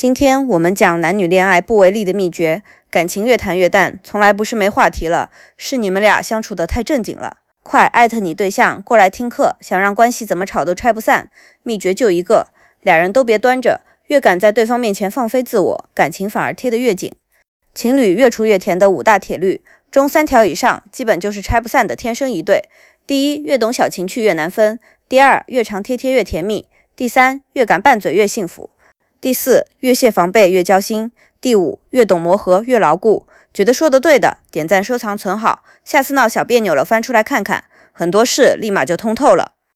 今天我们讲男女恋爱不为例的秘诀，感情越谈越淡，从来不是没话题了，是你们俩相处得太正经了。快艾特你对象过来听课，想让关系怎么吵都拆不散。秘诀就一个，俩人都别端着，越敢在对方面前放飞自我，感情反而贴得越紧。情侣越处越甜的5大铁律，中3条以上基本就是拆不散的天生一对。第一，越懂小情趣越难分；第二，越常贴贴越甜蜜；第三，越敢拌嘴越幸福；第四，越卸防备越交心；第五，越懂磨合越牢固。觉得说得对的，点赞收藏存好，下次闹小别扭了翻出来看看，很多事立马就通透了。